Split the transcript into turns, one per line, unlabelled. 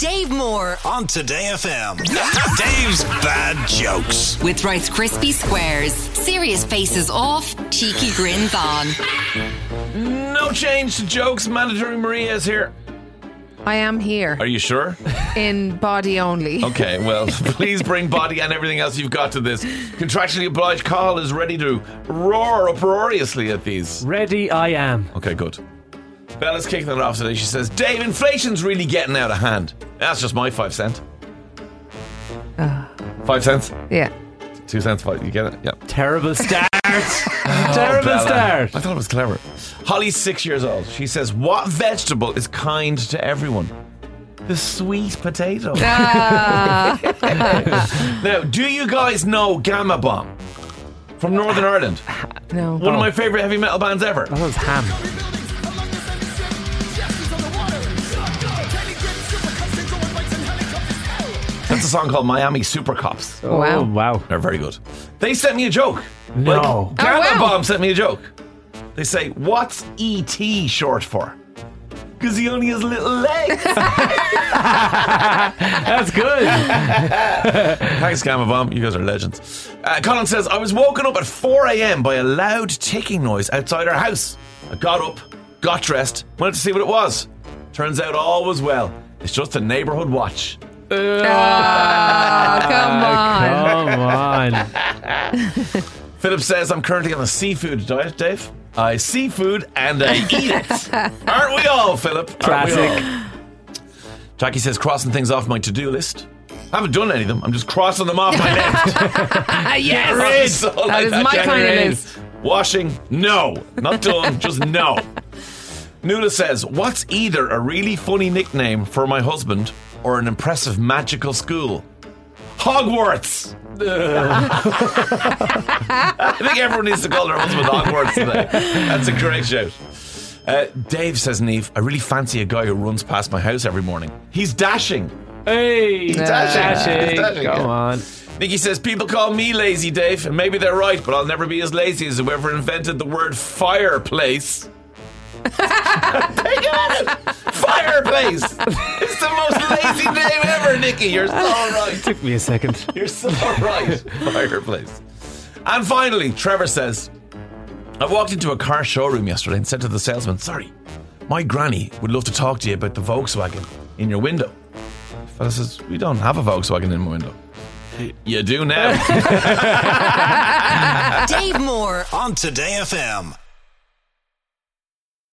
Dave Moore
on Today FM. Dave's bad jokes.
with Rice Krispie Squares. Serious faces off, cheeky grins on.
No change to jokes. Mandatory Maria is here.
I am here
Are you sure?
in body only.
Okay, well, please bring body and everything else you've got to this. Contractually obliged, Carl is ready to roar uproariously at these.
Ready I am.
Okay, good. Bella's kicking it off today. She says, Dave, inflation's really getting out of hand. That's just my 5 cents. 5 cents?
Yeah.
2 cents, 5. You get it? Yeah.
Terrible start. Terrible
Bella.
start.
I thought it was clever. Holly's 6 years old. She says, what vegetable is kind to everyone? The sweet potato. Now, do you guys know Gamma Bomb from Northern Ireland?
No.
One of my favourite heavy metal bands ever.
That was ham.
That's a song called Miami Super Cops.
Wow.
Oh, wow.
They're very good. They sent me a joke.
No.
Like, Gamma
wow.
Bomb sent me a joke. They say, what's E.T. short for? Because he only has little legs.
That's good.
Thanks, Gamma Bomb. You guys are legends. Colin says, I was woken up at 4 a.m. by a loud ticking noise outside our house. I got up, got dressed, went to see what it was. Turns out all was well. It's just a neighbourhood watch.
Come on.
Come on.
Philip says, I'm currently on a seafood diet, Dave. I see food and I eat it. Aren't we all, Philip? Aren't we all?
Classic.
Jackie says, crossing things off my to-do list. I haven't done any of them. I'm just crossing them off my list.
Yes. That is my kind of list.
Washing, no. Not done, just no. Nuala says, what's either a really funny nickname for my husband or an impressive magical school? Hogwarts. I think everyone needs to call their husband Hogwarts today. That's a great shout. Dave says, Niamh, I really fancy a guy who runs past my house every morning. He's dashing.
Hey.
Dashing. He's dashing.
Come on.
Nikki says, people call me lazy, Dave, and maybe they're right, but I'll never be as lazy as whoever invented the word fireplace. Take it! Fireplace! It's the most lazy name ever, Nikki. You're so right.
Took me a second.
You're so right. Fireplace. And finally, Trevor says, I walked into a car showroom yesterday and said to the salesman, sorry, my granny would love to talk to you about the Volkswagen in your window. The fella says, we don't have a Volkswagen in my window. You do now.
Dave Moore
On Today FM.